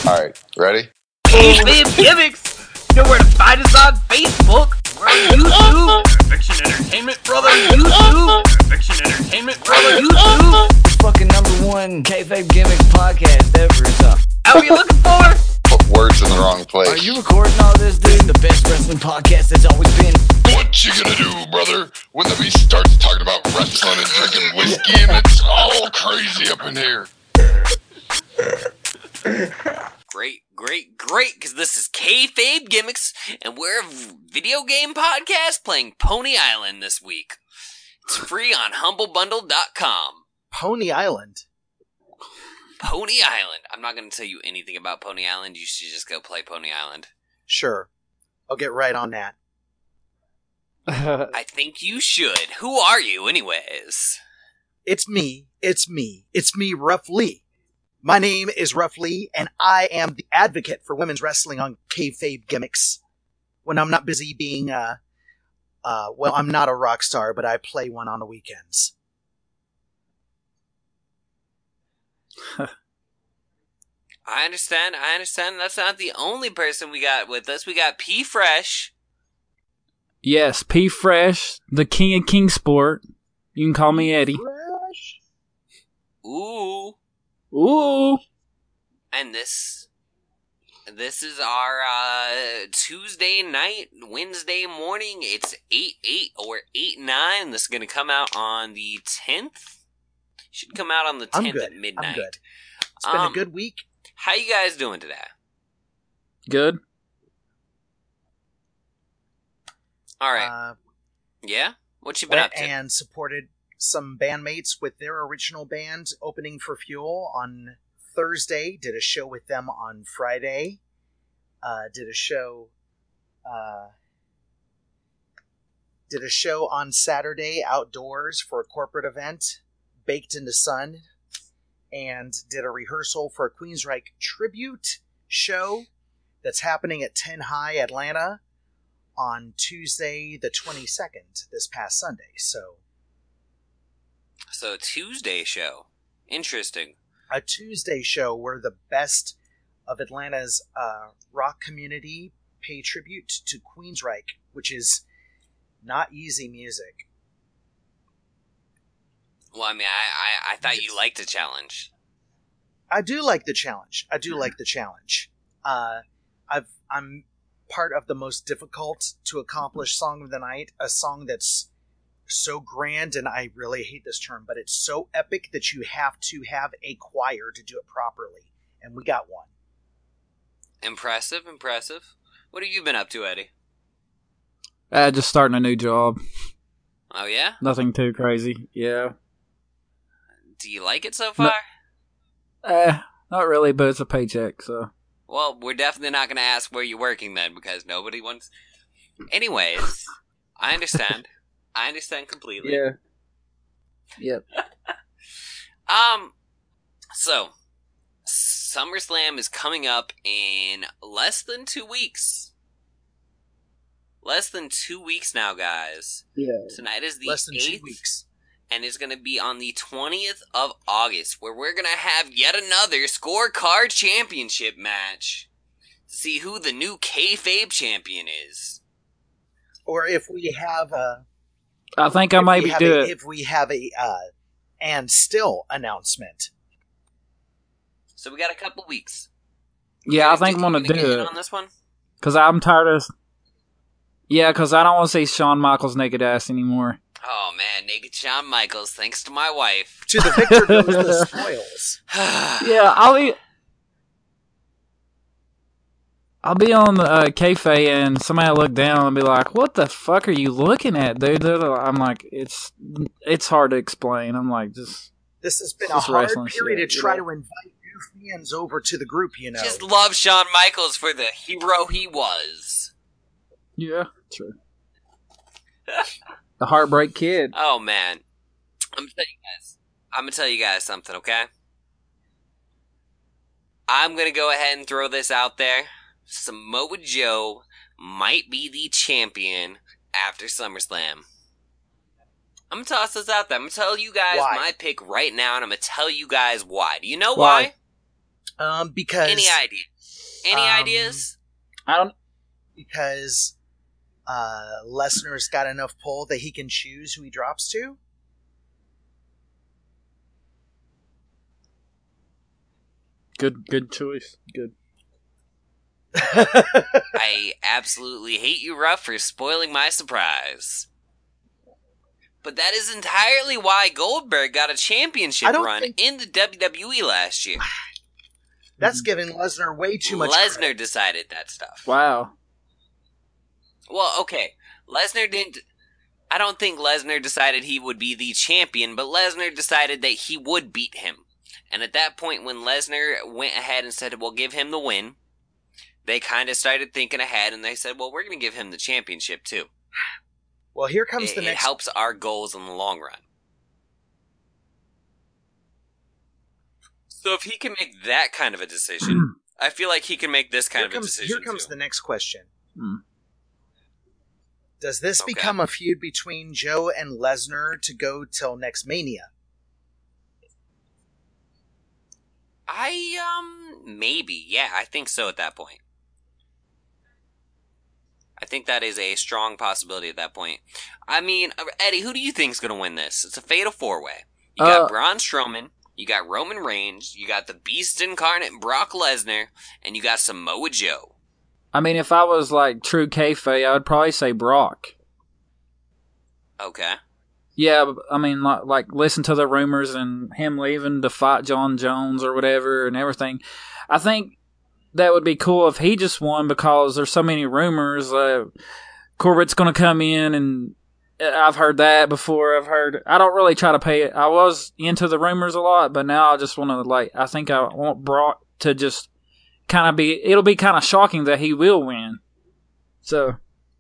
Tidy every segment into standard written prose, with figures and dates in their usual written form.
Alright, ready? Kayfabe Gimmicks! You know where to find us on Facebook. We're on YouTube. Fiction Entertainment, brother. YouTube. Fiction Entertainment, brother. YouTube. Fucking #1 Kayfabe Gimmicks podcast ever. So. How are you looking for? Put words in the wrong place. Are you recording all this, dude? The best wrestling podcast that's always been. What you gonna do, brother, when the beast starts talking about wrestling and drinking whiskey and it's all crazy up in here? Great, because this is Kayfabe Gimmicks, and we're a video game podcast playing Pony Island this week. It's free on HumbleBundle.com. Pony Island? Pony Island. I'm not going to tell you anything about Pony Island. You should just go play Pony Island. Sure. I'll get right on that. I think you should. Who are you, anyways? It's me, Ruff Lee. My name is Ruff Lee, and I am the advocate for women's wrestling on Kayfabe Gimmicks. When I'm not busy being, well, I'm not a rock star, but I play one on the weekends. I understand. That's not the only person we got with us. We got P Fresh. Yes, P Fresh, the king of Kingsport. You can call me Eddie. Fresh. Ooh. And this is our Tuesday night, Wednesday morning. It's 8/8 or 8/9. This is going to come out on the 10th. Should come out on the 10th at midnight. I'm good. It's been a good week. How you guys doing today? Good. All right. Yeah? What you been up to? And supported some bandmates with their original band opening for Fuel on Thursday. Did a show with them on Friday. Did a show on Saturday outdoors for a corporate event, Baked in the Sun, and did a rehearsal for a Queensryche tribute show that's happening at 10 High Atlanta on Tuesday the 22nd, this past Sunday. So Tuesday show. Interesting. A Tuesday show where the best of Atlanta's rock community pay tribute to Queensryche, which is not easy music. Well, I mean, I thought you liked the challenge. I do like the challenge. I'm part of the most difficult to accomplish song of the night, a song that's so grand, and I really hate this term, but it's so epic that you have to have a choir to do it properly, and we got one. Impressive. What have you been up to, Eddie? Just starting a new job. Oh, yeah? Nothing too crazy, yeah. Do you like it so far? Not really, but it's a paycheck, so. Well, we're definitely not going to ask where you're working then, because nobody wants... Anyways, I understand. I understand completely. Yeah. Yep. So, SummerSlam is coming up in less than 2 weeks. Less than 2 weeks now, guys. Yeah. Tonight is the Less than 8th, 2 weeks. and it's going to be on the 20th of August, where we're going to have yet another Scorecard Championship match to see who the new Kayfabe champion is. Or if we have a... I think I maybe do it. If we have a and still announcement. So we got a couple weeks. Yeah, I think I'm going to do it. On this one? Because I'm tired of... Yeah, because I don't want to see Shawn Michaels' naked ass anymore. Oh man, naked Shawn Michaels, thanks to my wife. To the victor goes the spoils. Yeah, I'll be on the Kayfabe and somebody will look down and be like, "What the fuck are you looking at, dude?" I'm like, it's hard to explain. I'm like, this has been a hard period to try to invite new fans over to the group. Just love Shawn Michaels for the hero he was. Yeah, true. The Heartbreak Kid. Oh man, I'm gonna tell you guys something, okay? I'm gonna go ahead and throw this out there. Samoa Joe might be the champion after SummerSlam. I'm going to toss this out there. I'm going to tell you guys my pick right now, and I'm going to tell you guys why. Do you know why? Because Any idea? Any ideas? I don't. because Lesnar's got enough pull that he can choose who he drops to. Good choice. Good. I absolutely hate you, Ruff, for spoiling my surprise. But that is entirely why Goldberg got a championship I don't run think- in the WWE last year. That's giving Lesnar way too much Lesnar credit. decided that stuff. Wow. Well, okay. Lesnar didn't... I don't think Lesnar decided he would be the champion, but Lesnar decided that he would beat him. And at that point, when Lesnar went ahead and said, well, give him the win, they kind of started thinking ahead, and they said, well, we're going to give him the championship, too. Well, here comes the It next. helps our goals in the long run. So if he can make that kind of a decision, I feel like he can make this kind of a decision, Here comes too. the next question. Hmm. Does this Okay. become a feud between Joe and Lesnar to go till next Mania? Maybe. Yeah, I think so at that point. I think that is a strong possibility at that point. I mean, Eddie, who do you think's going to win this? It's a fatal four-way. You got Braun Strowman, you got Roman Reigns, you got the Beast Incarnate Brock Lesnar, and you got Samoa Joe. I mean, if I was like true kayfabe, I would probably say Brock. Okay. Yeah, I mean, like listen to the rumors and him leaving to fight John Jones or whatever and everything. I think that would be cool if he just won because there's so many rumors. Corbett's going to come in, and I've heard that before. I don't really try to pay it. I was into the rumors a lot, but now I just want to, I think I want Brock to just kind of be, it'll be kind of shocking that he will win. So.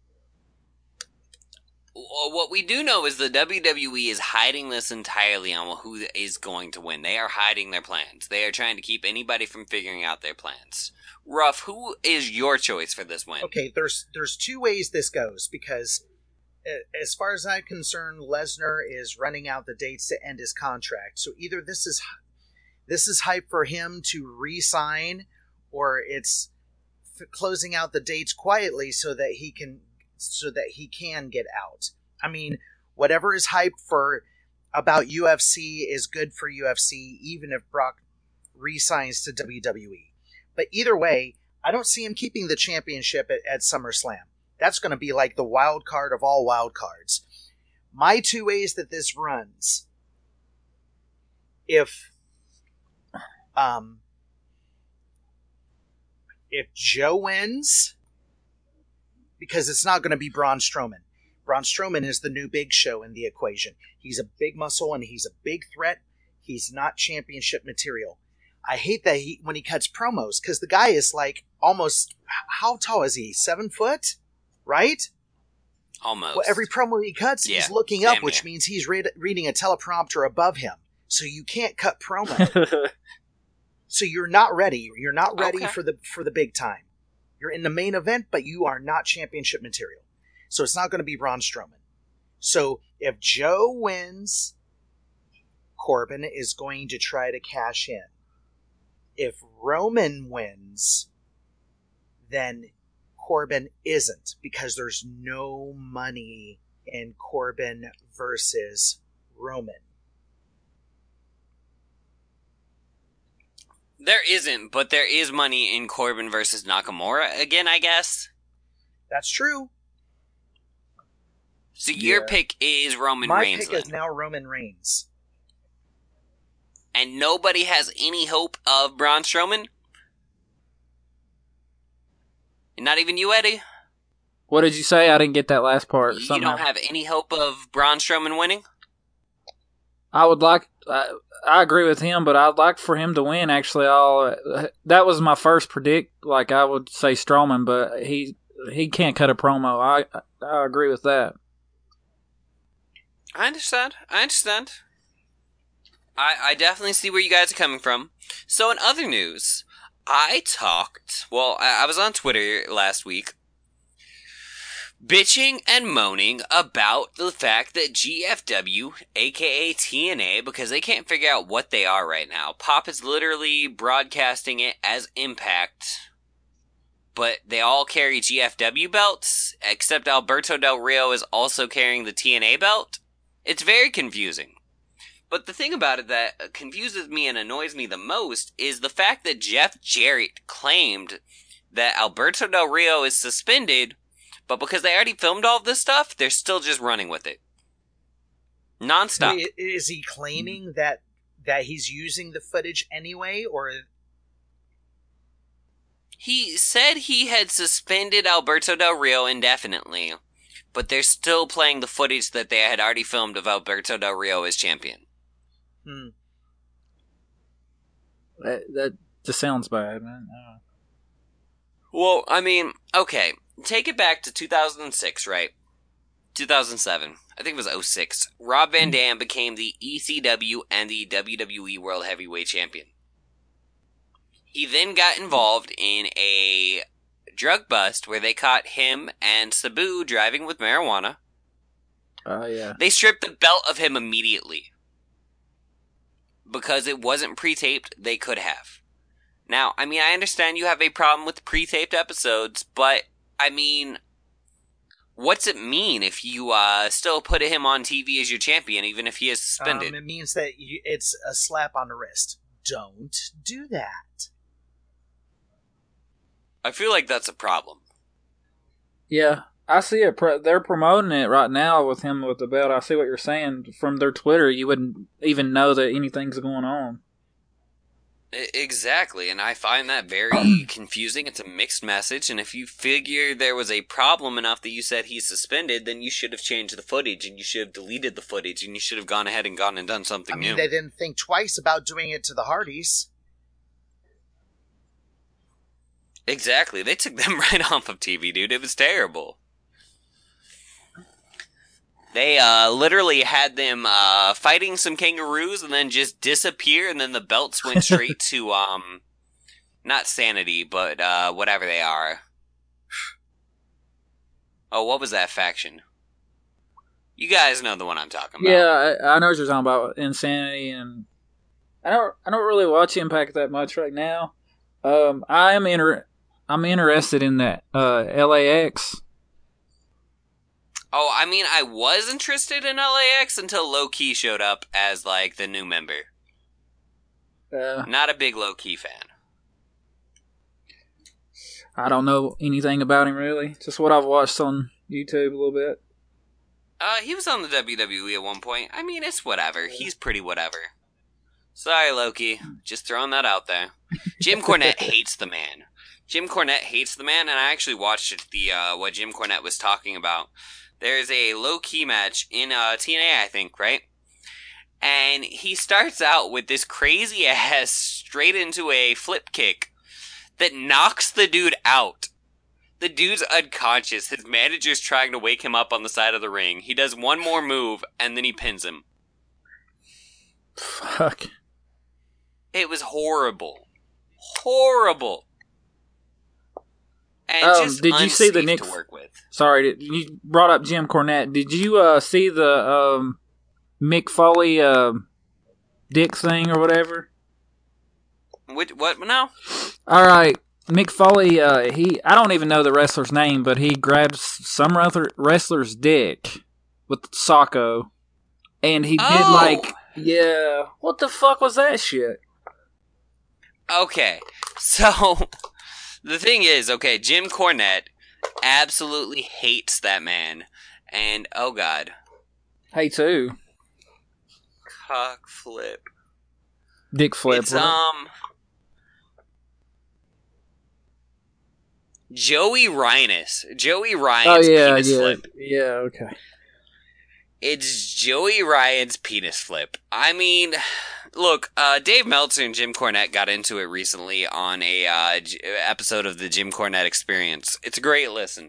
What we do know is the WWE is hiding this entirely on who is going to win. They are hiding their plans. They are trying to keep anybody from figuring out their plans. Ruff, who is your choice for this win? Okay, there's two ways this goes, because as far as I'm concerned, Lesnar is running out the dates to end his contract. So either this is hype for him to re-sign, or it's closing out the dates quietly so that he can get out. I mean, whatever is hype about UFC is good for UFC, even if Brock re-signs to WWE. But either way, I don't see him keeping the championship at SummerSlam. That's going to be like the wild card of all wild cards. My two ways that this runs, if Joe wins, because it's not going to be Braun Strowman. Braun Strowman is the new Big Show in the equation. He's a big muscle and he's a big threat. He's not championship material. I hate that when he cuts promos, because the guy is like almost, how tall is he? 7 foot? Right? Almost. Well, every promo he cuts, he's looking up, which near. means he's reading a teleprompter above him. So you can't cut promo. So you're not ready. You're not ready Okay. for the big time. You're in the main event, but you are not championship material. So it's not going to be Braun Strowman. So if Joe wins, Corbin is going to try to cash in. If Roman wins, then Corbin isn't, because there's no money in Corbin versus Roman. There isn't, but there is money in Corbin versus Nakamura again, I guess. That's true. So your pick is Roman My Reigns, pick then. is now Roman Reigns. And nobody has any hope of Braun Strowman? Not even you, Eddie? What did you say? I didn't get that last part. You somehow. don't have any hope of Braun Strowman winning? I would like. I agree with him, but I'd like for him to win. Actually, that was my first predict. Like I would say Strowman, but he can't cut a promo. I agree with that. I understand. I definitely see where you guys are coming from. So in other news, I was on Twitter last week bitching and moaning about the fact that GFW, aka TNA, because they can't figure out what they are right now. Pop is literally broadcasting it as Impact, but they all carry GFW belts, except Alberto Del Rio is also carrying the TNA belt. It's very confusing. But the thing about it that confuses me and annoys me the most is the fact that Jeff Jarrett claimed that Alberto Del Rio is suspended, but because they already filmed all of this stuff, they're still just running with it. Non-stop. Wait, is he claiming that he's using the footage anyway, or... He said he had suspended Alberto Del Rio indefinitely, but they're still playing the footage that they had already filmed of Alberto Del Rio as champion. That just sounds bad, man. Well, I mean, okay. Take it back to 2006, right? 2007. I think it was 06. Rob Van Dam became the ECW and the WWE World Heavyweight Champion. He then got involved in a drug bust where they caught him and Sabu driving with marijuana. Oh, yeah. They stripped the belt of him immediately. Because it wasn't pre-taped, they could have. Now, I mean, I understand you have a problem with pre-taped episodes, but, I mean, what's it mean if you still put him on TV as your champion, even if he is suspended? It means that it's a slap on the wrist. Don't do that. I feel like that's a problem. Yeah, I see it. They're promoting it right now with him with the belt. I see what you're saying. From their Twitter, you wouldn't even know that anything's going on. Exactly, and I find that very confusing. It's a mixed message, and if you figure there was a problem enough that you said he's suspended, then you should have changed the footage, and you should have deleted the footage, and you should have gone ahead and gone and done something new. They didn't think twice about doing it to the Hardys. Exactly, they took them right off of TV, dude. It was terrible. They literally had them fighting some kangaroos and then just disappear, and then the belts went straight to, not Sanity, but whatever they are. Oh, what was that faction? You guys know the one I'm talking about. Yeah, I know what you're talking about. Insanity, and I don't really watch Impact that much right now. I'm interested in that LAX. Oh, I mean, I was interested in LAX until Low Key showed up as, like, the new member. Not a big Low Key fan. I don't know anything about him, really. Just what I've watched on YouTube a little bit. He was on the WWE at one point. I mean, it's whatever. He's pretty whatever. Sorry, Loki. Just throwing that out there. Jim Cornette hates the man. Jim Cornette hates the man, and I actually watched what Jim Cornette was talking about. There's a low-key match in TNA, I think, right? And he starts out with this crazy-ass straight into a flip kick that knocks the dude out. The dude's unconscious. His manager's trying to wake him up on the side of the ring. He does one more move, and then he pins him. Fuck. It was horrible. Horrible. And just did you see the unsafe Nick? to work with. Sorry, you brought up Jim Cornette. Did you see the Mick Foley dick thing or whatever? What now? All right, Mick Foley. I don't even know the wrestler's name, but he grabbed some wrestler's dick with Socko, and he did yeah. What the fuck was that shit? Okay, so. The thing is, okay, Jim Cornette absolutely hates that man. And, oh god. Hey, too. Cock flip. Dick flip. It's, Joey Ryan's penis flip. Yeah, okay. It's Joey Ryan's penis flip. I mean, look, Dave Meltzer and Jim Cornette got into it recently on a episode of the Jim Cornette Experience. It's a great listen.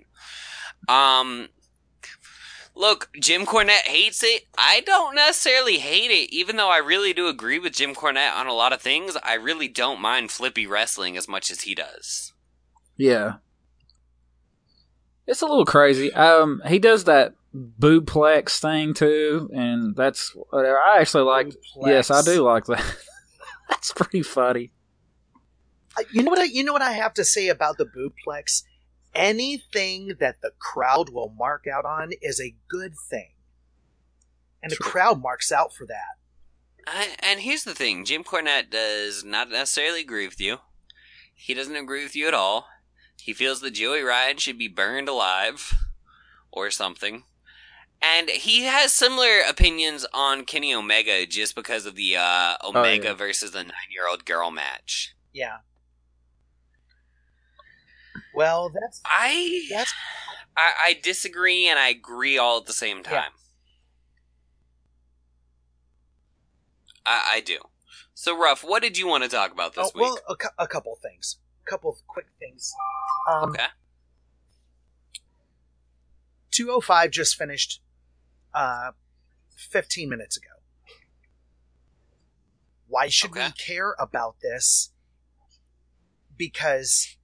Look, Jim Cornette hates it. I don't necessarily hate it, even though I really do agree with Jim Cornette on a lot of things. I really don't mind flippy wrestling as much as he does. Yeah. It's a little crazy. He does that boobplex thing too, and that's whatever. I actually like. Boobplex. Yes, I do like that. That's pretty funny. You know what I have to say about the boobplex? Anything that the crowd will mark out on is a good thing. And the crowd marks out for that. And here's the thing. Jim Cornette does not necessarily agree with you. He doesn't agree with you at all. He feels that Joey Ryan should be burned alive. Or something. And he has similar opinions on Kenny Omega just because of the Omega versus the 9-year-old girl match. Yeah. Well, I disagree and I agree all at the same time. Yeah. I do. So, Ruff, what did you want to talk about this week? Well, a couple things. A couple of quick things. Okay. 205 just finished 15 minutes ago. Why should we care about this? Because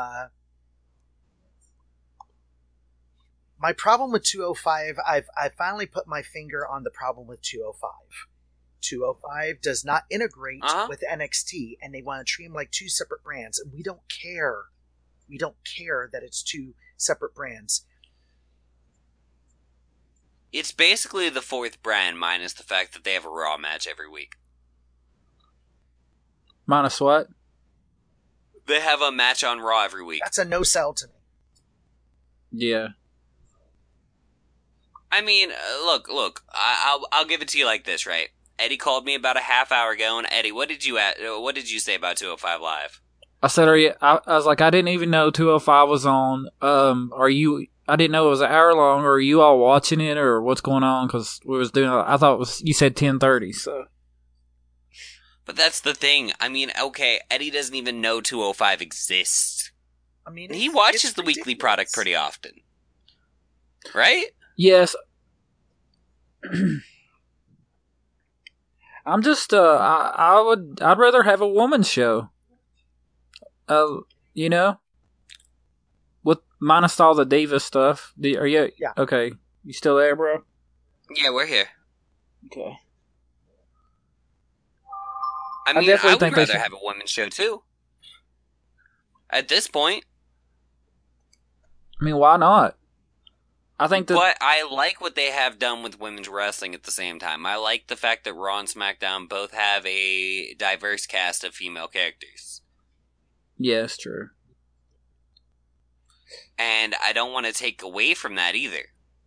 my problem with 205, I finally put my finger on the problem with 205. 205 does not integrate with NXT, and they want to treat them like two separate brands, and we don't care. We don't care that it's two separate brands. It's basically the fourth brand, minus the fact that they have a Raw match every week. Minus what? They have a match on Raw every week. That's a no-sell to me. Yeah. I mean, look. I'll give it to you like this, right? Eddie called me about a half hour ago, and Eddie, what did you say about 205 Live? I said, I was like, I didn't even know 205 was on. I didn't know it was an hour long. Or are you all watching it, or what's going on? Because we was doing. I thought it was. You said 10:30, so. But that's the thing. I mean, okay, Eddie doesn't even know 205 exists. I mean, he watches the weekly product pretty often, right? Yes. I'm just. I'd rather have a woman's show. You know. With minus all the diva stuff. Are you? Yeah. Okay. You still there, bro? Yeah, we're here. Okay. I mean, I would rather have a women's show too. At this point. I mean, why not? I think that. But I like what they have done with women's wrestling at the same time. I like the fact that Raw and SmackDown both have a diverse cast of female characters. Yes, true. And I don't want to take away from that either.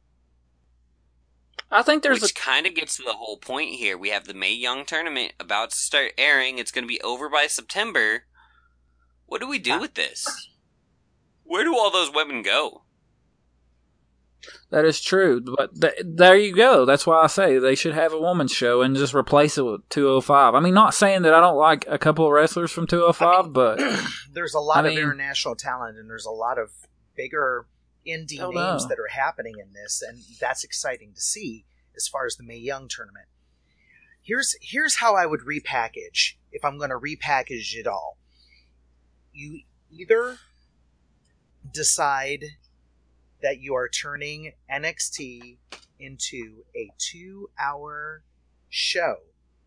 I think Which kind of gets to the whole point here. We have the Mae Young tournament about to start airing. It's going to be over by September. What do we do with this? Where do all those women go? That is true. But there you go. That's why I say they should have a woman's show and just replace it with 205. I mean, not saying that I don't like a couple of wrestlers from 205, but... There's a lot of international talent, and there's a lot of bigger indie names that are happening in this, and that's exciting to see as far as the Mae Young tournament. Here's how I would repackage, if I'm going to repackage it all. You either decide that you are turning NXT into a 2-hour show,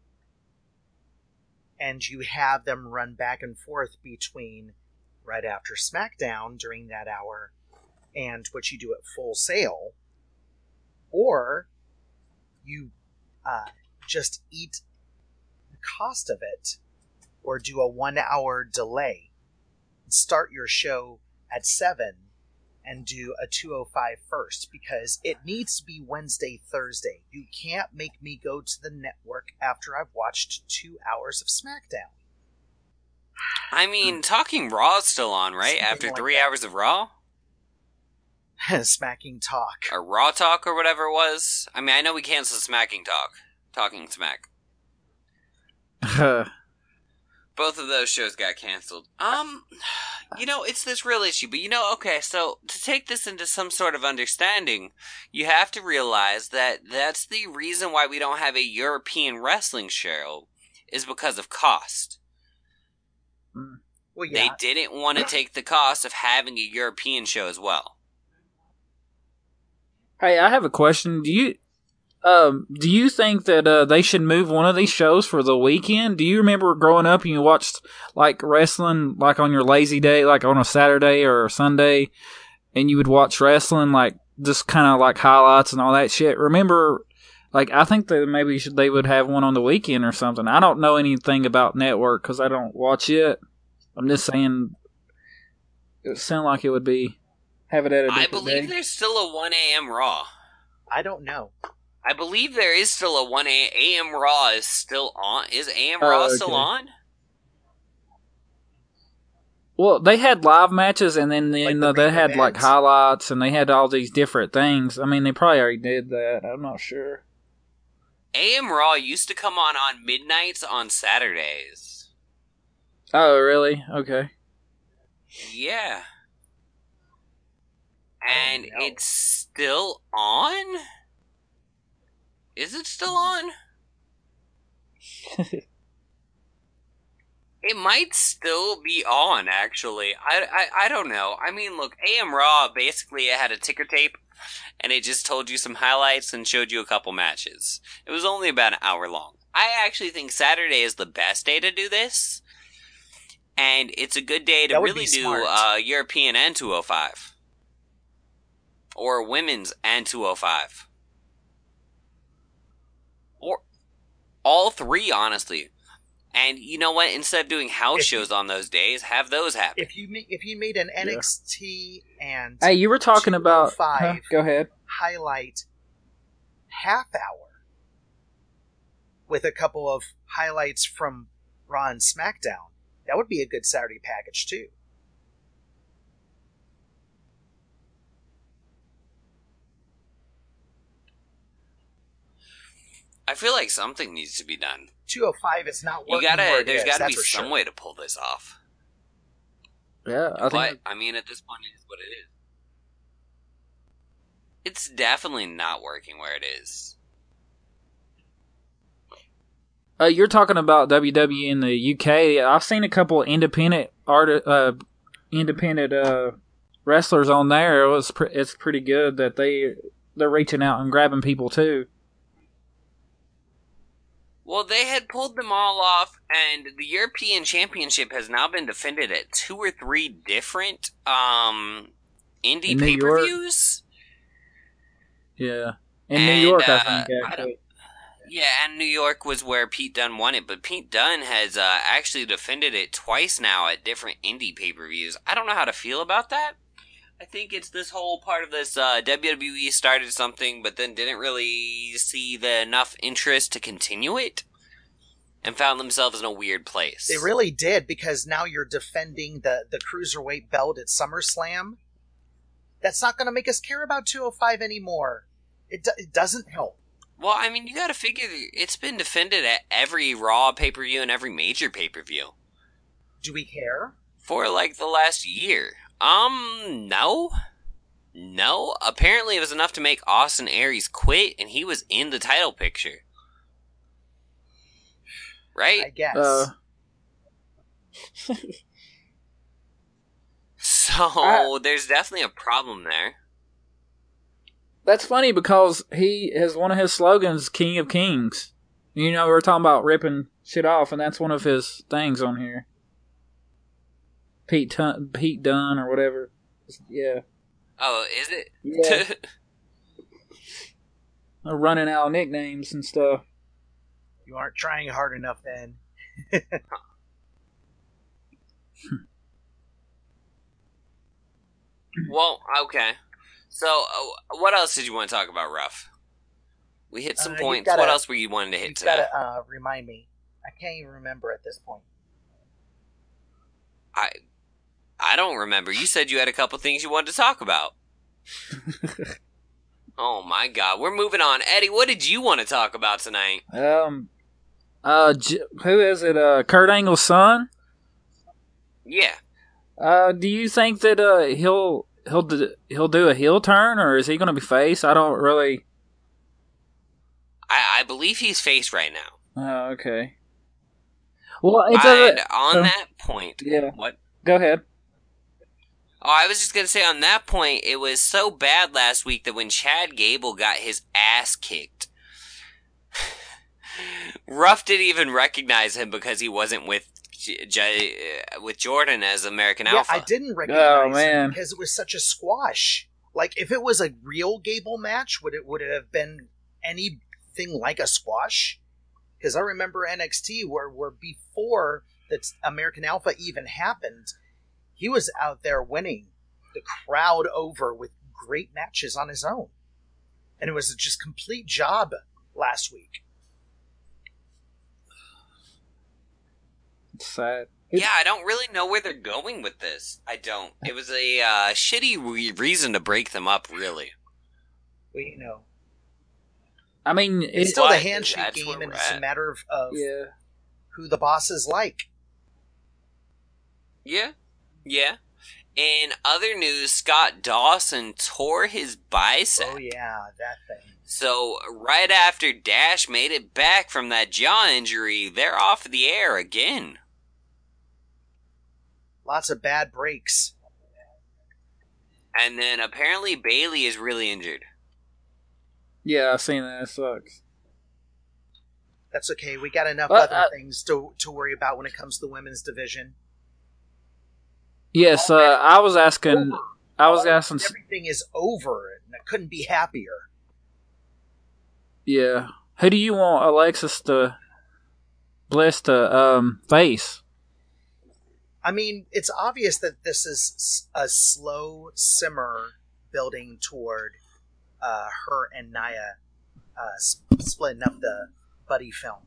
and you have them run back and forth between right after SmackDown during that hour and what you do at Full Sail, or you just eat the cost of it, or do a 1-hour delay. Start your show at 7 and do a 205 first, because it needs to be Wednesday, Thursday. You can't make me go to the network after I've watched 2 hours of SmackDown. I mean, Talking Raw is still on, right? Something After like 3 that. hours of Raw? Smacking Talk. Or Raw Talk or whatever it was? I mean, I know we canceled Smacking Talk. Talking Smack. Both of those shows got canceled. It's this real issue, but okay, so to take this into some sort of understanding, you have to realize that that's the reason why we don't have a European wrestling show, is because of cost. Well, yeah. They didn't want to take the cost of having a European show as well. Hey, I have a question. Do you think that they should move one of these shows for the weekend? Do you remember growing up and you watched like wrestling like on your lazy day, like on a Saturday or a Sunday, and you would watch wrestling like just kind of like highlights and all that shit? Remember, like I think that maybe they would have one on the weekend or something. I don't know anything about network because I don't watch it. I'm just saying, it sounded like it would be have it at a different I believe day. there's still a 1 a.m. Raw. I don't know. I believe there is still a 1 a.m. Raw is still on. Is AM Raw still on? Well, they had live matches, and then Like the they main had like event? highlights, and they had all these different things. I mean, they probably already did that. I'm not sure. AM Raw used to come on midnights on Saturdays. Oh, really? Okay. Yeah. And know. it's still on? Is it still on? It might still be on, actually. I don't know. I mean, look, AM Raw, basically it had a ticker tape, and it just told you some highlights and showed you a couple matches. It was only about an hour long. I actually think Saturday is the best day to do this, and it's a good day to That would really be do smart. European and 205. Or women's and 205. Or all three, honestly. And you know what? Instead of doing house If you- shows on those days, have those happen. If you made an NXT and Hey, you were talking about. 205 Go ahead. highlight half hour with a couple of highlights from Raw and SmackDown, that would be a good Saturday package too. I feel like something needs to be done. 205 is not You working. where it there's is, gotta that's be for some sure. way to pull this off. Yeah, I But, think. I mean, at this point, it is what it is. It's definitely not working where it is. You're talking about WWE in the UK. I've seen a couple of independent wrestlers on there. It's pretty good that they're reaching out and grabbing people too. Well, they had pulled them all off, and the European Championship has now been defended at 2 or 3 different indie In New York? pay-per-views. Yeah, in And, New York, I think. I Actually. Yeah, and New York was where Pete Dunne won it, but Pete Dunne has actually defended it twice now at different indie pay-per-views. I don't know how to feel about that. I think it's this whole part of this WWE started something, but then didn't really see enough interest to continue it, and found themselves in a weird place. They really did, because now you're defending the Cruiserweight belt at SummerSlam. That's not going to make us care about 205 anymore. It doesn't help. Well, I mean, you gotta figure it's been defended at every Raw pay-per-view and every major pay-per-view Do we care? for like the last year. No. No. Apparently it was enough to make Austin Aries quit, and he was in the title picture. Right? I guess. So, there's definitely a problem there. That's funny because he has one of his slogans, "King of Kings." You know, we were talking about ripping shit off, and that's one of his things on here. Pete Dunne or whatever. Yeah. Oh, is it? Yeah. They're running out of nicknames and stuff. You aren't trying hard enough then. Well, okay. So, what else did you want to talk about, Ruff? We hit some You points. gotta- What else were you wanting to hit You've today? got to remind me. I can't even remember at this point. I don't remember. You said you had a couple things you wanted to talk about. Oh my god, we're moving on. Eddie, what did you want to talk about tonight? Who is it? Kurt Angle's son? Yeah. Do you think that he'll do a heel turn, or is he going to be face? I don't really. I believe he's face right now. Oh, okay. Well, it And doesn't. on that point, Yeah. what? Go ahead. Oh, I was just going to say on that point, it was so bad last week that when Chad Gable got his ass kicked, Ruff didn't even recognize him because he wasn't with Jordan as American Alpha. I didn't recognize man. him because it was such a squash. Like, if it was a real Gable match, would it have been anything like a squash? Because I remember NXT where before that American Alpha even happened, he was out there winning the crowd over with great matches on his own. And it was just complete job last week. It's sad. Yeah, I don't really know where they're going with this. I don't. It was a shitty reason to break them up, really. Well, you know. I mean, It's still the But handshake that's game, where and we're it's a at. matter of yeah. who the boss is like. Yeah. Yeah. In other news, Scott Dawson tore his bicep. Oh, yeah, that thing. So, right after Dash made it back from that jaw injury, they're off the air again. Lots of bad breaks. And then apparently Bailey is really injured. Yeah, I've seen that. It sucks. That's okay. We got enough Well, other things to worry about when it comes to the women's division. Yes, I was asking. Everything is over, and I couldn't be happier. Yeah, who do you want Alexis Bliss to face? I mean, it's obvious that this is a slow simmer building toward her and Nia splitting up the buddy film.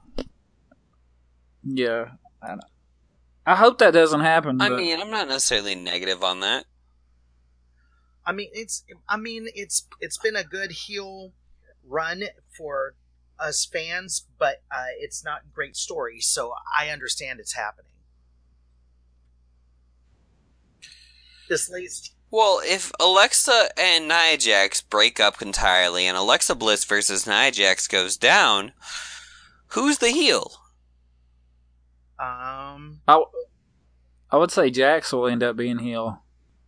Yeah, I hope that doesn't happen. I but- mean, I'm not necessarily negative on that. I mean, it's been a good heel run for us fans, but it's not a great story, so I understand it's happening. This leads. Well, if Alexa and Nia Jax break up entirely and Alexa Bliss versus Nia Jax goes down, who's the heel? I would say Jax will end up being heel.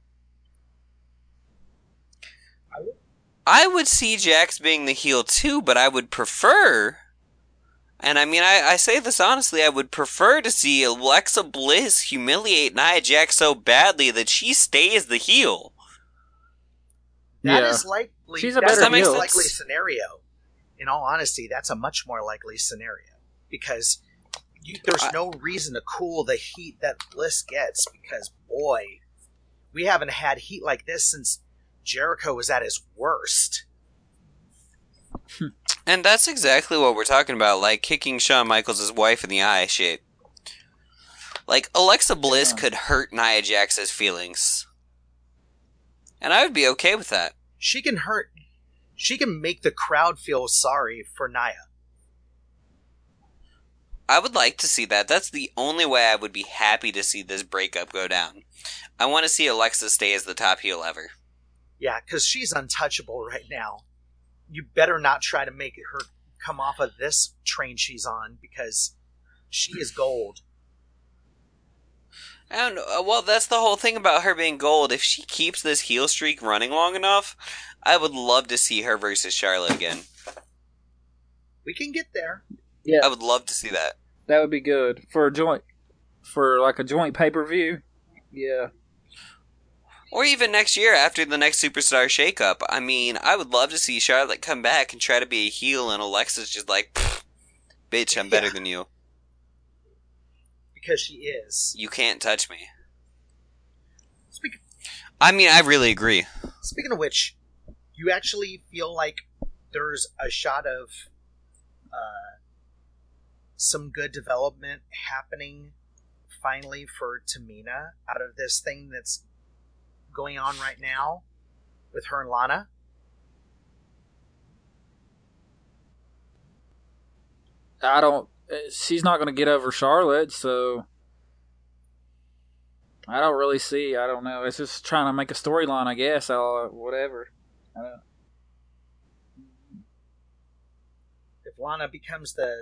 I would see Jax being the heel too, but I would prefer, and I mean, I say this honestly, I would prefer to see Alexa Bliss humiliate Nia Jax so badly that she stays the heel. That Yeah. is likely. She's a that's better the most heel. likely scenario. In all honesty, that's a much more likely scenario because there's no reason to cool the heat that Bliss gets. Because boy, we haven't had heat like this since Jericho was at his worst. And that's exactly what we're talking about, like kicking Shawn Michaels' wife in the eye shit. Like, Alexa Bliss could hurt Nia Jax's feelings. And I would be okay with that. She can make the crowd feel sorry for Nia. I would like to see that. That's the only way I would be happy to see this breakup go down. I want to see Alexa stay as the top heel ever. Yeah, because she's untouchable right now. You better not try to make her come off of this train she's on because she is gold. And, well, that's the whole thing about her being gold. If she keeps this heel streak running long enough, I would love to see her versus Charlotte again. We can get there. Yeah, I would love to see that. that would be good for like a joint pay-per-view. Yeah. Or even next year after the next Superstar shakeup. I mean, I would love to see Charlotte come back and try to be a heel, and Alexa's just like, bitch, I'm better than you. Because she is. You can't touch me. Speak- I mean, I really agree. Speaking of which, you actually feel like there's a shot of some good development happening finally for Tamina out of this thing that's going on right now with her and Lana? I don't. She's not going to get over Charlotte, so I don't really see. I don't know. It's just trying to make a storyline, I guess. Whatever. I don't. If Lana becomes the,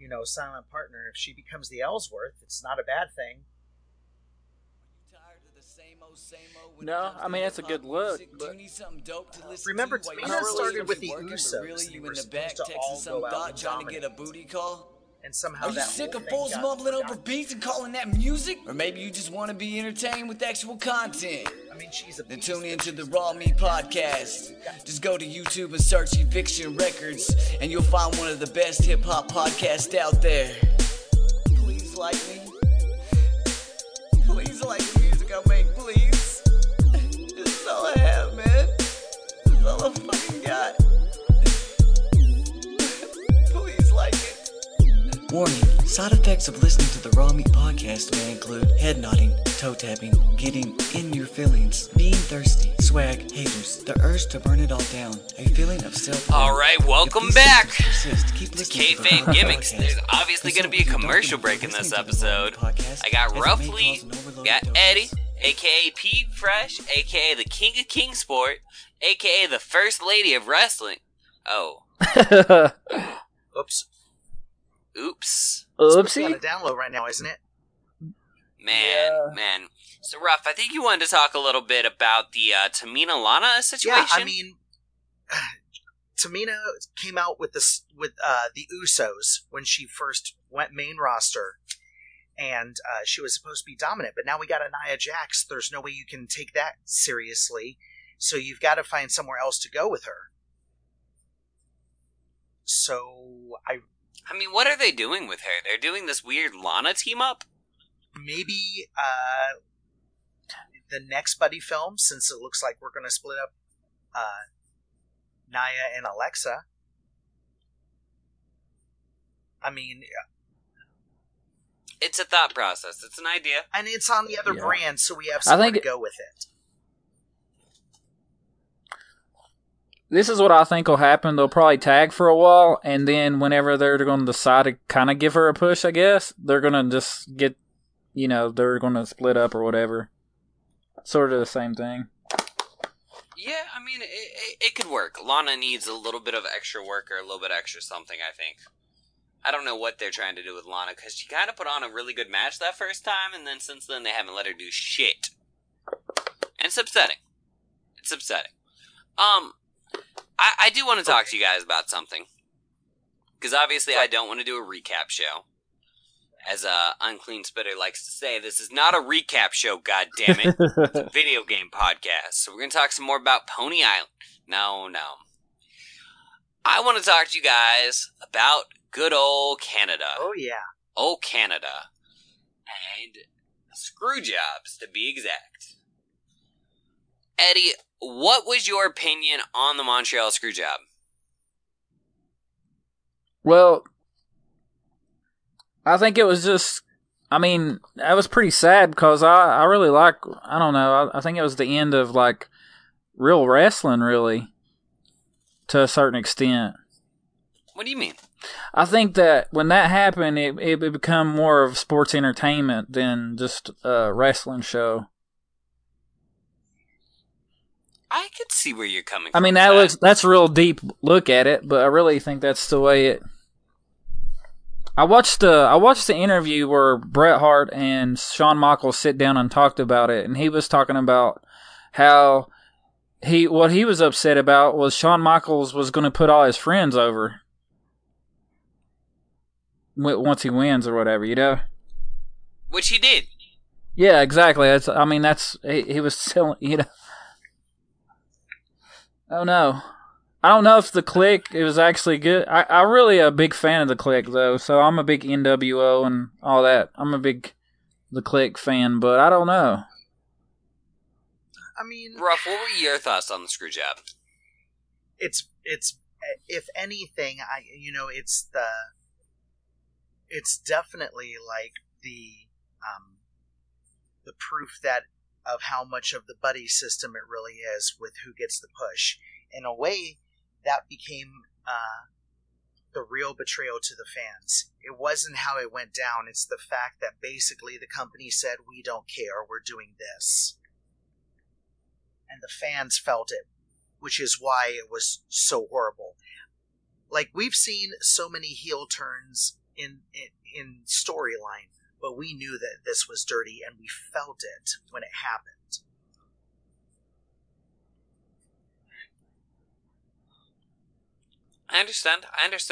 silent partner, if she becomes the Ellsworth, it's not a bad thing. No, I mean, it's a good look, but Remember, I Tamina really started with the Usos. They were supposed to all go out and dominate. And somehow Are you that sick whole of thing fools got mumbling over forgotten. beats and calling that music? Or maybe you just want to be entertained with actual content? I mean, she's a Then beast, tune but into she's the still Raw an Me entertainer. Podcast. Just go to YouTube and search Eviction Records, and you'll find one of the best hip hop podcasts out there. Please like me. Please like the music I make, please. This is all I have, man. This is all I fucking got. Please like it. Warning, side effects of listening to the Raw Meat Podcast may include head nodding, toe tapping, getting in your feelings, being thirsty, swag, haters, the urge to burn it all down, a feeling of self. All right, welcome back to Kayfabe Gimmicks. There's obviously going to be a commercial break in this episode. I got Roughly, got Eddie, aka Pete Fresh, aka the King of Kingsport, aka the First Lady of Wrestling. Oh, Oops. oops. It's on oopsie. a download right now, isn't it? Man. So, Ruff, I think you wanted to talk a little bit about the Tamina Lana situation. Yeah, I mean, Tamina came out with the Usos when she first went main roster, and she was supposed to be dominant. But now we got a Nia Jax. There's no way you can take that seriously, so you've got to find somewhere else to go with her. So I mean, what are they doing with her? They're doing this weird Lana team up? maybe the next Buddy film, since it looks like we're going to split up Nia and Alexa. I mean, It's a thought process. It's an idea. and it's on the other Yeah. brand, so we have I somewhere think to go with it. This is what I think will happen. They'll probably tag for a while, and then whenever they're going to decide to kind of give her a push, I guess, they're going to just get, they're going to split up or whatever. Sort of the same thing. Yeah, I mean, it could work. Lana needs a little bit of extra work or a little bit extra something, I think. I don't know what they're trying to do with Lana, because she kind of put on a really good match that first time, and then since then they haven't let her do shit. And it's upsetting. It's upsetting. I do want to talk to you guys about something. Because obviously I don't want to do a recap show. As Unclean Spitter likes to say, this is not a recap show, goddammit. It's a video game podcast. So we're going to talk some more about Pony Island. No. I want to talk to you guys about good old Canada. Oh, yeah. Oh, Canada. And screw jobs, to be exact. Eddie, what was your opinion on the Montreal screw job? Well, I think it was just, that was pretty sad because I really like, I don't know, I think it was the end of, real wrestling, really, to a certain extent. What do you mean? I think that when that happened, it become more of sports entertainment than just a wrestling show. I could see where you're coming from. That's a real deep look at it, but I really think that's the way it. I watched the interview where Bret Hart and Shawn Michaels sit down and talked about it, and he was talking about how what he was upset about was Shawn Michaels was going to put all his friends over once he wins or whatever, Which he did. Yeah, exactly. He was selling, Oh no. I don't know if the Click, it was actually good. I'm really a big fan of the Click, though, so I'm a big NWO and all that. I'm a big the Click fan, but I don't know. Ruff, what were your thoughts on the screw job? It's if anything, it's definitely like the proof that of how much of the buddy system it really is with who gets the push. In a way, that became the real betrayal to the fans. It wasn't how it went down. It's the fact that basically the company said, we don't care, we're doing this. And the fans felt it, which is why it was so horrible. We've seen so many heel turns in storyline, but we knew that this was dirty, and we felt it when it happened. I understand.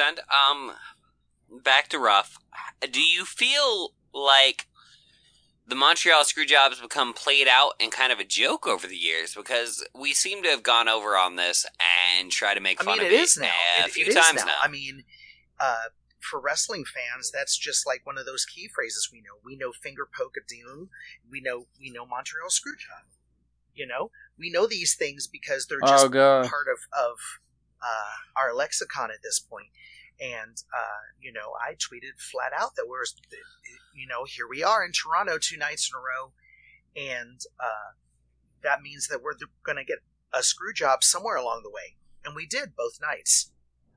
Back to Ruff. Do you feel like the Montreal Screwjob has become played out and kind of a joke over the years? Because we seem to have gone over on this and try to make fun of it. It is now. A few times now. I mean, for wrestling fans, that's just like one of those key phrases we know. We know finger poke of doom. We know Montreal Screwjob. You know, we know these things because they're just part of our lexicon at this point. And, I tweeted flat out that here we are in Toronto 2 nights in a row. And that means that we're going to get a screw job somewhere along the way. And we did both nights.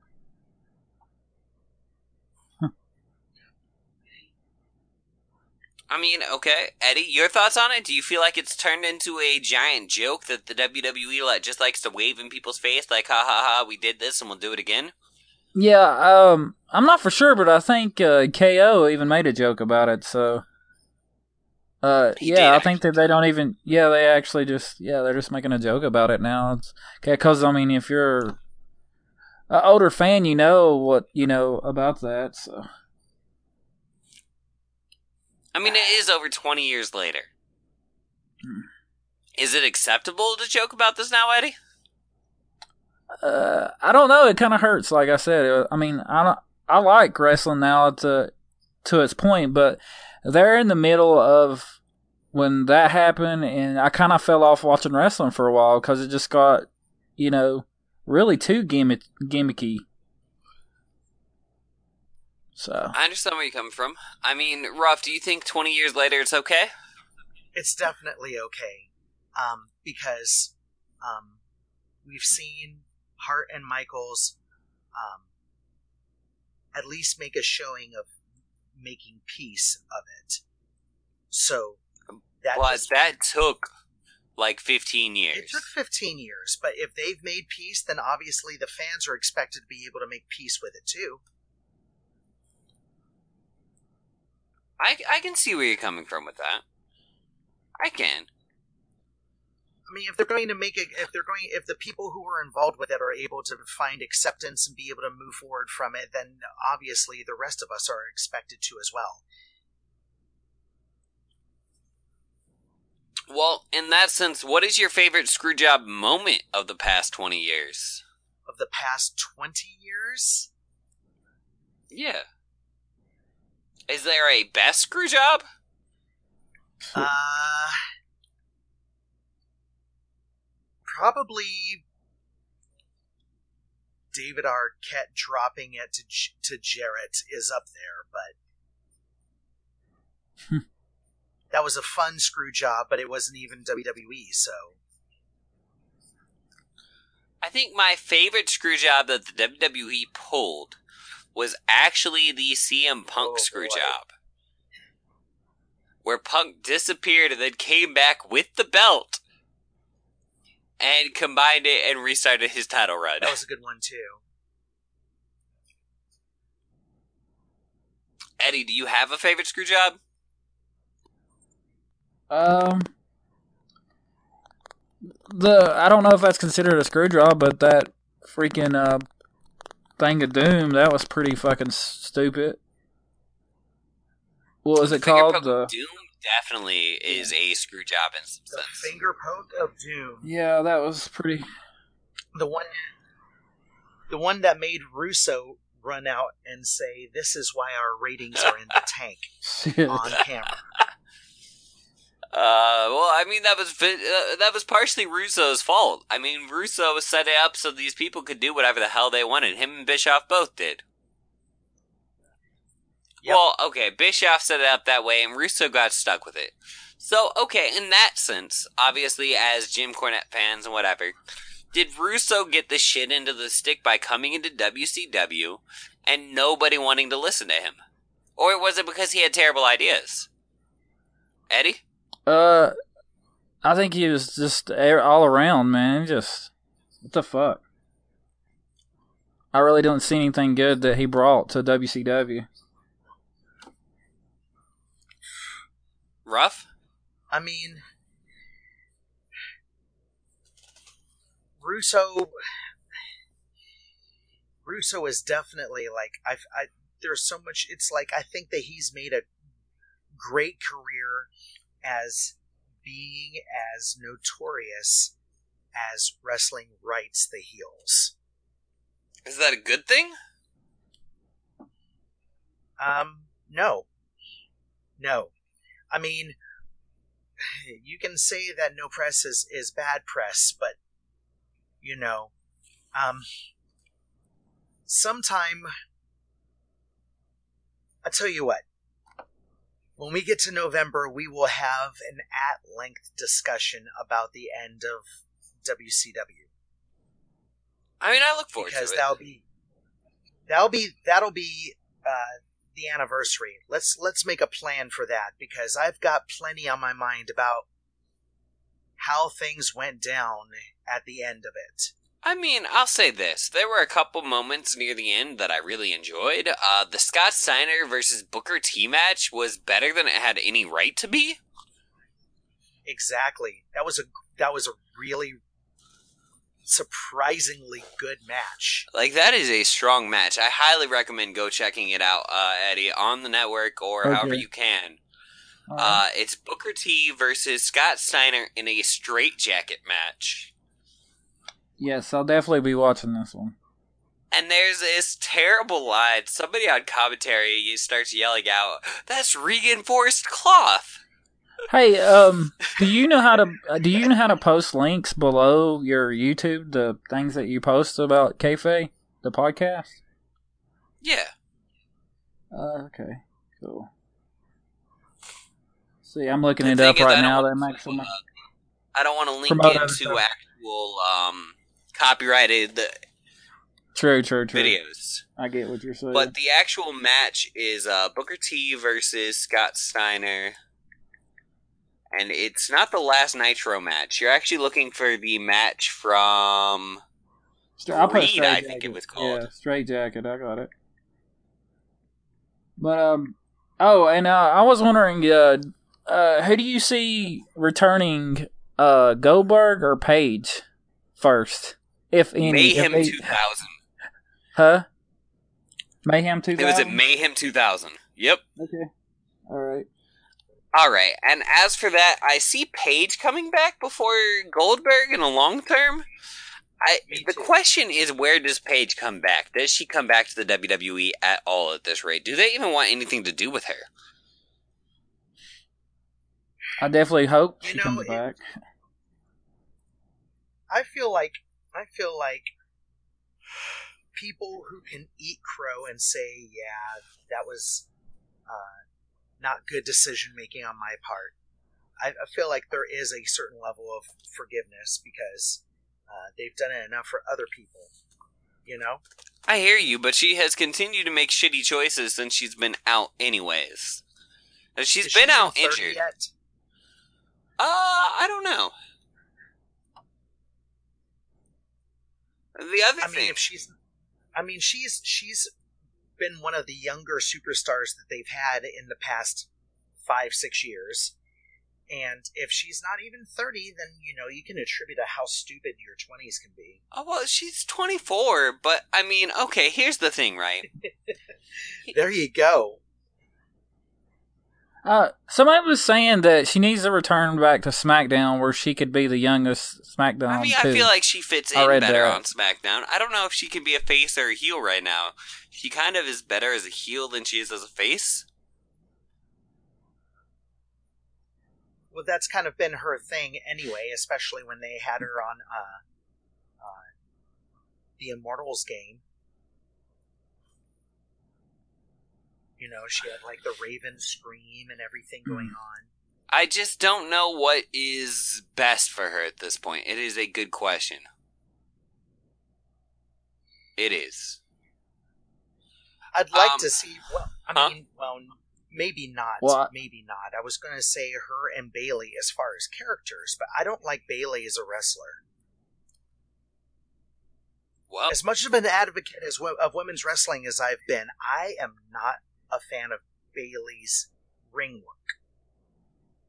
I mean, okay, Eddie, your thoughts on it? Do you feel like it's turned into a giant joke that the WWE just likes to wave in people's face, like, ha ha ha, we did this and we'll do it again? Yeah, I'm not for sure, but I think KO even made a joke about it, so... I think that they don't even... Yeah, they actually just... Yeah, they're just making a joke about it now. It's okay, because, I mean, if you're an older fan, you know what you know about that, so... I mean, it is over 20 years later. Is it acceptable to joke about this now, Eddie? I don't know. It kind of hurts, like I said. I mean, I like wrestling now to its point, but they're in the middle of when that happened, and I kind of fell off watching wrestling for a while because it just got, really too gimmicky. So I understand where you're coming from. I mean, Ruff, do you think 20 years later it's okay? It's definitely okay. Because we've seen Hart and Michaels at least make a showing of making peace of it. So that took like 15 years. It took 15 years, but if they've made peace, then obviously the fans are expected to be able to make peace with it too. I can see where you're coming from with that. I can. I mean, if they're going to make it, if the people who were involved with it are able to find acceptance and be able to move forward from it, then obviously the rest of us are expected to as well. Well, in that sense, what is your favorite Screwjob moment of the past 20 years? Of the past 20 years? Yeah. Is there a best Screwjob? Probably David Arquette dropping it to Jarrett is up there, but that was a fun screw job, but it wasn't even WWE, so... I think my favorite Screwjob that the WWE pulled was actually the CM Punk Screwjob. Where Punk disappeared and then came back with the belt and combined it and restarted his title run. That was a good one, too. Eddie, do you have a favorite Screwjob? I don't know if that's considered a Screwjob, but that freaking Thing of Doom, that was pretty fucking stupid. What was it called? Doom definitely is a Screwjob in some sense. Finger poke of Doom. Yeah, that was pretty... The one that made Russo run out and say, "This is why our ratings are in the tank," on camera. Well, I mean, that was partially Russo's fault. I mean, Russo set it up so these people could do whatever the hell they wanted. Him and Bischoff both did. Yep. Well, okay, Bischoff set it up that way, and Russo got stuck with it. So, okay, in that sense, obviously, as Jim Cornette fans and whatever, did Russo get the shit into the stick by coming into WCW and nobody wanting to listen to him? Or was it because he had terrible ideas? Eddie? I think he was just all around, man. Just, what the fuck? I really don't see anything good that he brought to WCW. Rough? I mean, Russo is definitely like there's so much. It's like I think that he's made a great career as being as notorious as wrestling writes the heels. Is that a good thing? No. I mean, you can say that no press is bad press, but you know, sometime, I'll tell you what, when we get to November, we will have an at-length discussion about the end of WCW. I mean, I look forward to it. Because that'll be the anniversary. Let's make a plan for that, because I've got plenty on my mind about how things went down at the end of it. I mean, I'll say this. There were a couple moments near the end that I really enjoyed. The Scott Steiner versus Booker T match was better than it had any right to be. Exactly. That was a really surprisingly good match. Like, that is a strong match. I highly recommend go checking it out, Eddie, on the network or however you can. It's Booker T versus Scott Steiner in a straitjacket match. Yes, I'll definitely be watching this one. And there's this terrible line. Somebody on commentary starts yelling out, "That's reinforced cloth." Hey, do you know how to post links below your YouTube, the things that you post about Kayfabe, the podcast? Yeah. Okay, cool. See, I'm looking it up right now. That makes some. I don't want to link Promote into actual copyrighted True. videos. I get what you're saying. But the actual match is Booker T versus Scott Steiner. And it's not the last Nitro match. You're actually looking for the match from Reed, I think it was called. Yeah, Straight Jacket. I got it. But, I was wondering, who do you see returning, Goldberg or Page first? If any. Mayhem 2000. Huh? Mayhem 2000? It was at Mayhem 2000. Yep. Okay. Alright. Alright, and as for that, I see Page coming back before Goldberg in the long term. The question is, where does Paige come back? Does she come back to the WWE at all at this rate? Do they even want anything to do with her? I definitely hope she comes back. I feel like people who can eat crow and say, yeah, that was not good decision making on my part. I feel like there is a certain level of forgiveness because they've done it enough for other people, you know? I hear you, but she has continued to make shitty choices since she's been out anyways. She's been out injured. Yet? I don't know. The other thing... she's been one of the younger superstars that they've had in the past 5-6 years. And if she's not even 30, then, you can attribute to how stupid your 20s can be. Oh, well, she's 24, but, okay, here's the thing, right? There you go. Somebody was saying that she needs to return back to SmackDown where she could be the youngest SmackDown. I feel like she fits in better on SmackDown. I don't know if she can be a face or a heel right now. She kind of is better as a heel than she is as a face. Well, that's kind of been her thing anyway, especially when they had her on the Immortals game. She had like the Raven scream and everything going on. I just don't know what is best for her at this point. It is a good question. It is. I'd like to see. Maybe not. What? Maybe not. I was going to say her and Bayley as far as characters, but I don't like Bayley as a wrestler. Well, as much of an advocate of women's wrestling as I've been, I am not a fan of Bayley's ring work.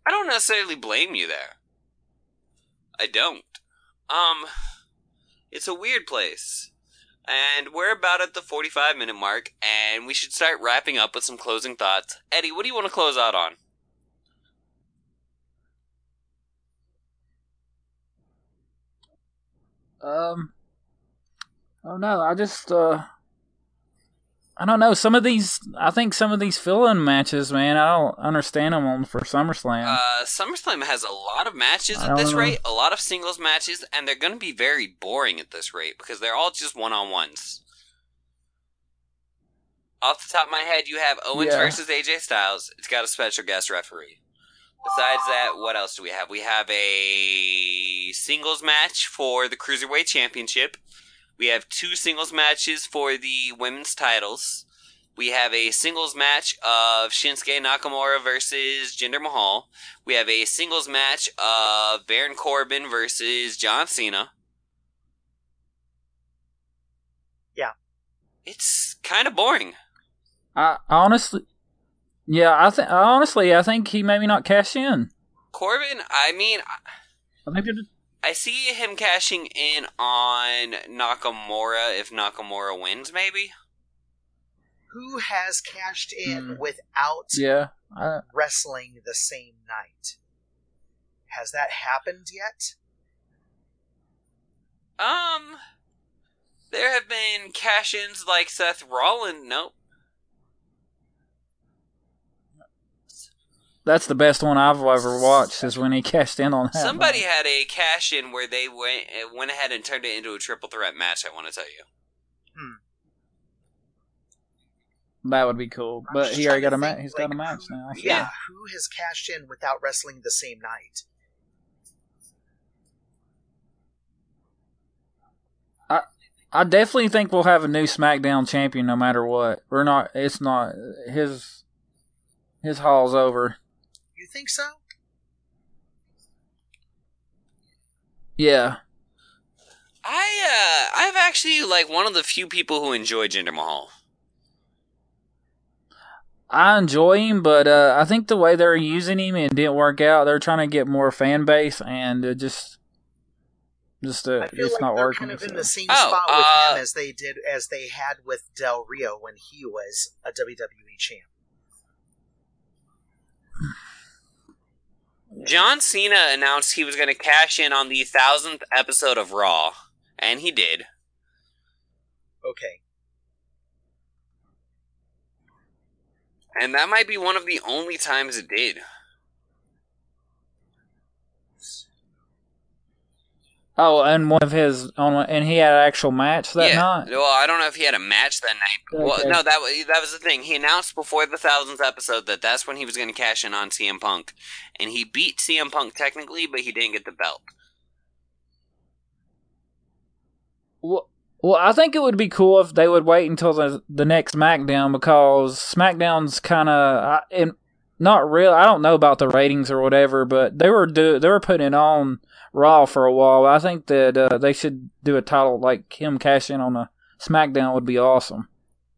I don't necessarily blame you there. I don't. It's a weird place. And we're about at the 45-minute mark, and we should start wrapping up with some closing thoughts. Eddie, what do you want to close out on? Oh no, I just, I don't know. I think some of these fill-in matches, man, I don't understand them for SummerSlam. SummerSlam has a lot of matches at this rate, a lot of singles matches, and they're going to be very boring at this rate because they're all just one-on-ones. Off the top of my head, you have Owens versus AJ Styles. It's got a special guest referee. Besides that, what else do we have? We have a singles match for the Cruiserweight Championship. We have 2 singles matches for the women's titles. We have a singles match of Shinsuke Nakamura versus Jinder Mahal. We have a singles match of Baron Corbin versus John Cena. Yeah. It's kind of boring. I honestly think he maybe not cash in. Corbin, I mean, I think I see him cashing in on Nakamura if Nakamura wins, maybe. Who has cashed in without wrestling the same night? Has that happened yet? There have been cash-ins like Seth Rollins. Nope. That's the best one I've ever watched, is when he cashed in on that. Somebody had a cash-in where they went ahead and turned it into a triple threat match, I want to tell you. That would be cool. But he already got a match. He's got a match now. Yeah, who has cashed in without wrestling the same night? I definitely think we'll have a new SmackDown champion no matter what. It's not his haul's over. You think so? Yeah. I'm actually like one of the few people who enjoy Jinder Mahal. I enjoy him, but I think the way they're using him, it didn't work out. They're trying to get more fan base, and it just I feel it's like not they're working. kind of in the same spot with him as they had with Del Rio when he was a WWE champ. John Cena announced he was going to cash in on the 1000th episode of Raw, and he did. Okay. And that might be one of the only times it did. Oh, and one of his and he had an actual match that night. Well, I don't know if he had a match that night. Okay. Well, no, that was the thing. He announced before the 1000th episode that's when he was going to cash in on CM Punk, and he beat CM Punk technically, but he didn't get the belt. Well, I think it would be cool if they would wait until the next SmackDown, because SmackDown's kind of not real. I don't know about the ratings or whatever, but they were putting it on Raw for a while. I think that they should do a title like him cash in on a SmackDown would be awesome.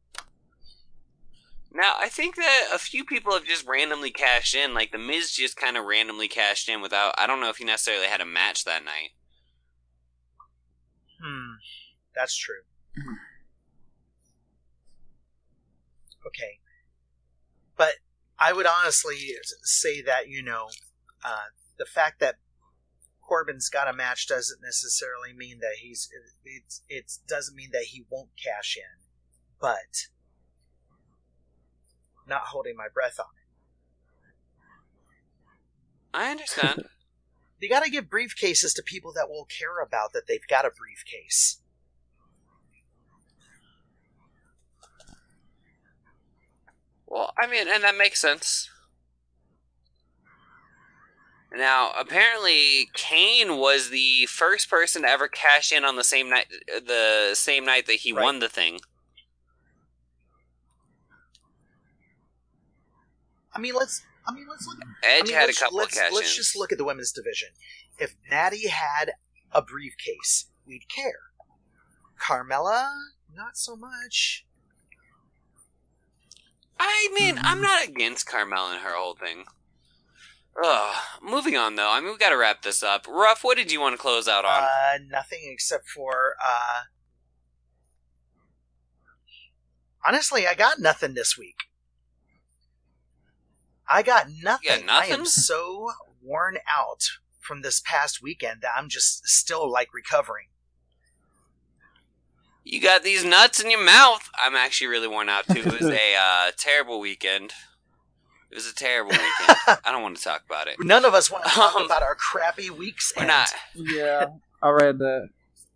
Now, I think that a few people have just randomly cashed in. Like, The Miz just kind of randomly cashed in without... I don't know if he necessarily had a match that night. That's true. Okay. But I would honestly say that, the fact that Corbin's got a match doesn't necessarily mean that it doesn't mean that he won't cash in, but not holding my breath on it. I understand. You gotta give briefcases to people that will care about that they've got a briefcase. Well, I mean, and that makes sense. Now, apparently, Kane was the first person to ever cash in on the same night that he won the thing. Let's look. Edge had a couple of cash-ins. Let's just look at the women's division. If Natty had a briefcase, we'd care. Carmella, not so much. I mean, I'm not against Carmella and her whole thing. Moving on, though. I mean, we got to wrap this up. Ruff, what did you want to close out on? Nothing except for, honestly, I got nothing this week. I got nothing. You got nothing? I am so worn out from this past weekend that I'm just still, like, recovering. You got these nuts in your mouth. I'm actually really worn out, too. It was a terrible weekend. It was a terrible weekend. I don't want to talk about it. None of us want to talk about our crappy weeks. We're not. Yeah, I read that.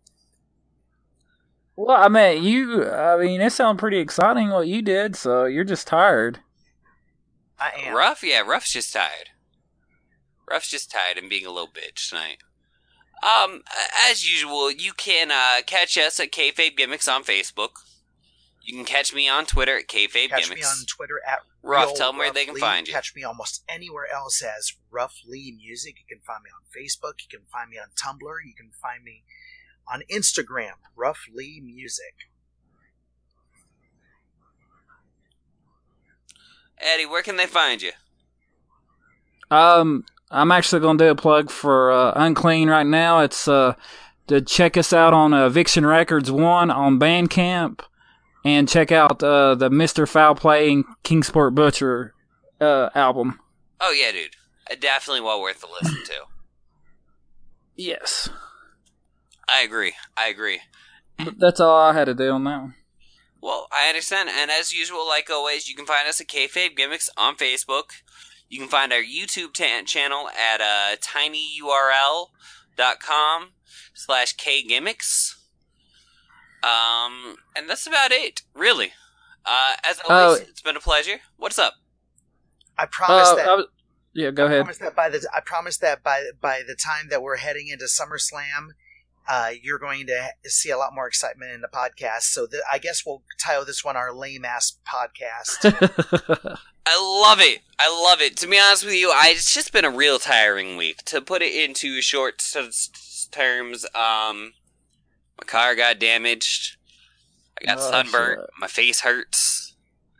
Well, I mean, it sounded pretty exciting what you did, so you're just tired. I am. Ruff? Yeah, Ruff's just tired. Ruff's just tired and being a little bitch tonight. As usual, you can catch us at Kayfabe Gimmicks on Facebook. You can catch me on Twitter at Kayfabe Gimmicks. Catch me on Twitter at Ruff. Tell them where they can find you. Catch me almost anywhere else as Ruff Lee Music. You can find me on Facebook. You can find me on Tumblr. You can find me on Instagram, Ruff Lee Music. Eddie, where can they find you? I'm actually going to do a plug for Unclean right now. It's to check us out on Eviction Records 1 on Bandcamp. And check out the Mr. Foul Play and Kingsport Butcher album. Oh, yeah, dude. Definitely well worth a listen to. Yes. I agree. But that's all I had to do on that one. Well, I understand. And as usual, like always, you can find us at Kayfabe Gimmicks on Facebook. You can find our YouTube channel at tinyurl.com/kgimmicks. And that's about it, really. As always, it's been a pleasure. What's up? I promise that. Yeah, go ahead. I promise that by the time that we're heading into SummerSlam, you're going to see a lot more excitement in the podcast. So I guess we'll title this one our lame ass podcast. I love it. To be honest with you, it's just been a real tiring week. To put it into short terms, my car got damaged. I got sunburnt. Shit. My face hurts.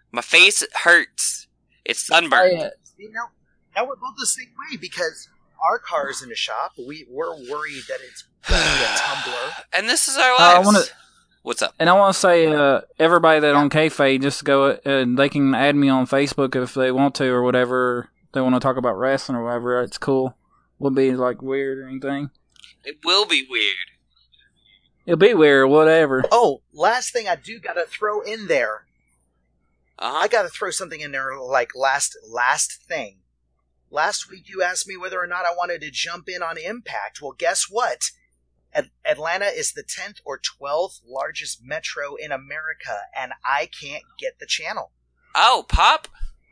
It's sunburnt. Now we're both the same way because our car's in the shop. We're worried that it's going to be a tumbler. And this is our lives. What's up? And I want to say, everybody that on Kayfabe, just go and they can add me on Facebook if they want to or whatever. They want to talk about wrestling or whatever. It's cool. Won't be like weird or anything. It will be weird. It'll be weird, whatever. Oh, last thing I do got to throw in there. I got to throw something in there like last thing. Last week you asked me whether or not I wanted to jump in on Impact. Well, guess what? Atlanta is the 10th or 12th largest metro in America, and I can't get the channel. Oh, Pop?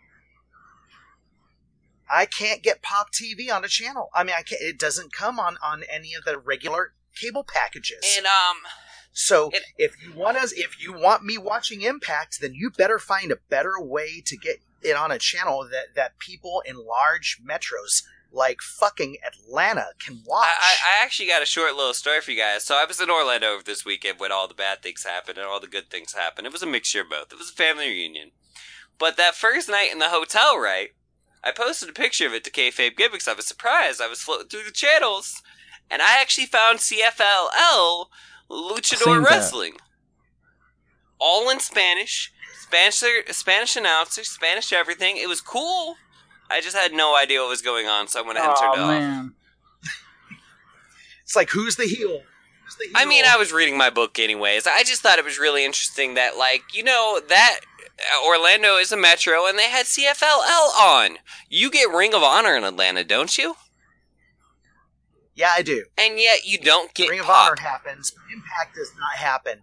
I can't get Pop TV on the channel. I mean, it doesn't come on any of the regular cable packages. And so if you want me watching Impact, then you better find a better way to get it on a channel that people in large metros like fucking Atlanta can watch. I actually got a short little story for you guys. So I was in Orlando over this weekend when all the bad things happened and all the good things happened. It was a mixture of both. It was a family reunion. But that first night in the hotel, right, I posted a picture of it to Kayfabe Gimmicks. I was surprised. I was floating through the channels, and I actually found CFLL Luchador Wrestling. All in Spanish. Spanish announcer, Spanish everything. It was cool. I just had no idea what was going on, so I went ahead and turned it off. It's like, who's the heel? I mean, I was reading my book anyways. I just thought it was really interesting that, like, you know, that Orlando is a metro, and they had CFLL on. You get Ring of Honor in Atlanta, don't you? Yeah, I do. And yet you don't get Ring of Pop. Honor happens, but Impact does not happen.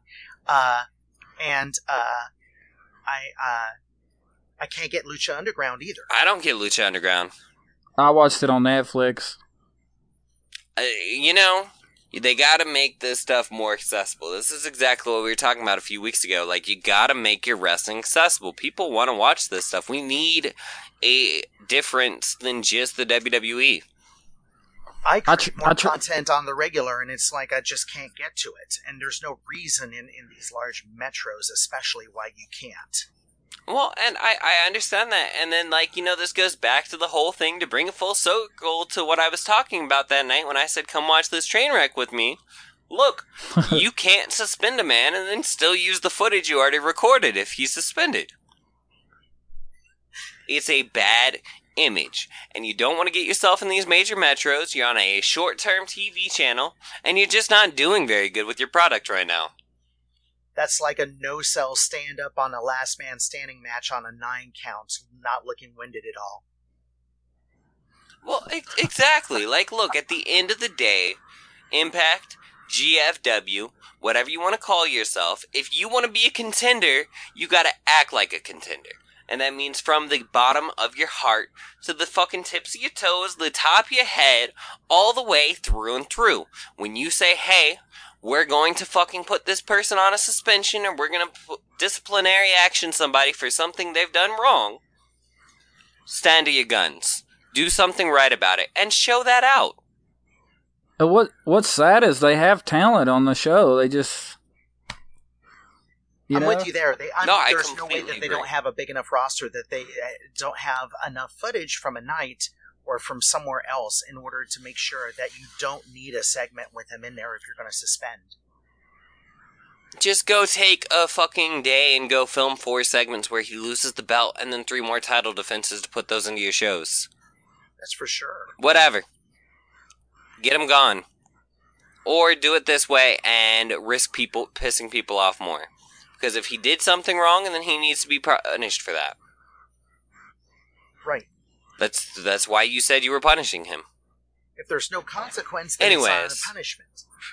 I can't get Lucha Underground either. I don't get Lucha Underground. I watched it on Netflix. You know, they gotta make this stuff more accessible. This is exactly what we were talking about a few weeks ago. Like, you gotta make your wrestling accessible. People want to watch this stuff. We need a difference than just the WWE. I create more content on the regular, and it's like I just can't get to it. And there's no reason in these large metros especially why you can't. Well, and I understand that. And then, this goes back to the whole thing to bring it full circle to what I was talking about that night when I said, come watch this train wreck with me. Look, you can't suspend a man and then still use the footage you already recorded if he's suspended. It's a bad image. And you don't want to get yourself in these major metros. You're on a short-term TV channel, and you're just not doing very good with your product right now. That's like a no-sell stand-up on a last man standing match on a 9 count, not looking winded at all. Well, exactly. Look, at the end of the day, Impact, GFW, whatever you want to call yourself, if you want to be a contender, you gotta act like a contender. And that means from the bottom of your heart to the fucking tips of your toes, the top of your head, all the way through and through. When you say, hey, we're going to fucking put this person on a suspension, or we're going to disciplinary action somebody for something they've done wrong, stand to your guns. Do something right about it, and show that out. What's sad is they have talent on the show. They just... I'm with you there. There's no way that they agree. don't have a big enough roster that they don't have enough footage from a night or from somewhere else in order to make sure that you don't need a segment with him in there if you're going to suspend. Just go take a fucking day and go film 4 segments where he loses the belt and then 3 more title defenses to put those into your shows. That's for sure. Whatever. Get him gone. Or do it this way and risk pissing people off more. Because if he did something wrong, then he needs to be punished for that. Right. That's why you said you were punishing him. If there's no consequence, then it's not a punishment.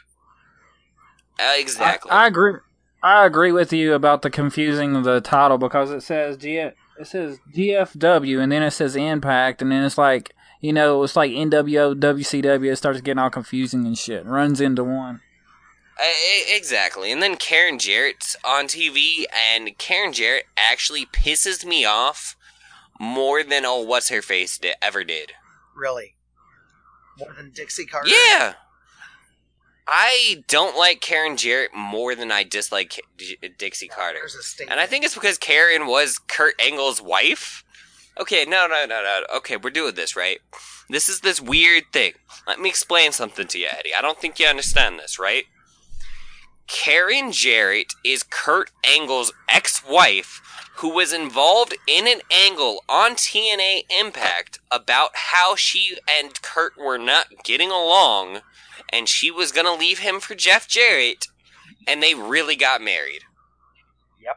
Exactly. I agree. I agree with you about the confusing of the title because it says GFW and then it says Impact and then it's like it's like NWO, WCW. It starts getting all confusing and shit. Runs into one. Exactly. And then Karen Jarrett's on TV, and Karen Jarrett actually pisses me off more than what's-her-face ever did. Really? More than Dixie Carter? Yeah! I don't like Karen Jarrett more than I dislike Dixie Carter. And I think it's because Karen was Kurt Angle's wife. Okay, no. Okay, we're doing this, right? This is this weird thing. Let me explain something to you, Eddie. I don't think you understand this, right? Karen Jarrett is Kurt Angle's ex-wife who was involved in an angle on TNA Impact about how she and Kurt were not getting along and she was going to leave him for Jeff Jarrett, and they really got married. Yep.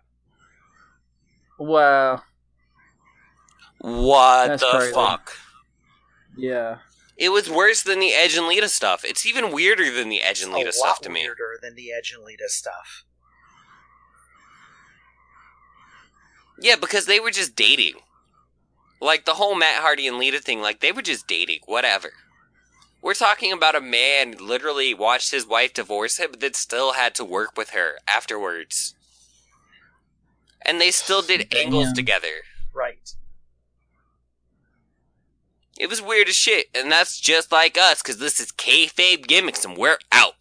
Wow. What That's the crazy. fuck? Yeah. It was worse than the Edge and Lita stuff. It's even weirder than the Edge and Lita stuff to me. Weirder than the Edge and Lita stuff. Yeah, because they were just dating. Like, the whole Matt Hardy and Lita thing, they were just dating. Whatever. We're talking about a man literally watched his wife divorce him, but then still had to work with her afterwards. And they still did angles together. Right. It was weird as shit, and that's just like us, because this is kayfabe gimmicks, and we're out.